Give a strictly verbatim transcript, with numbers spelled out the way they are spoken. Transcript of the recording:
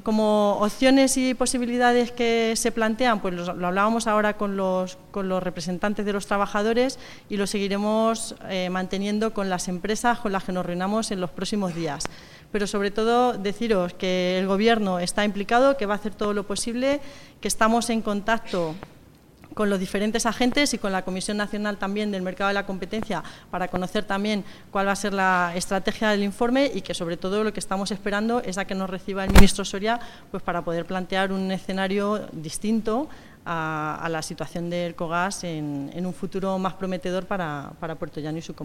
como opciones y posibilidades que se plantean, pues lo, lo hablábamos ahora con los, con los representantes de los trabajadores y lo seguiremos eh, manteniendo con las empresas con las que nos reunamos en los próximos días. Pero sobre todo deciros que el Gobierno está implicado, que va a hacer todo lo posible, que estamos en contacto con los diferentes agentes y con la Comisión Nacional también del Mercado de la Competencia para conocer también cuál va a ser la estrategia del informe y que sobre todo lo que estamos esperando es a que nos reciba el ministro Soria pues para poder plantear un escenario distinto a, a la situación del Cogas en, en un futuro más prometedor para, para Puertollano y su comunidad.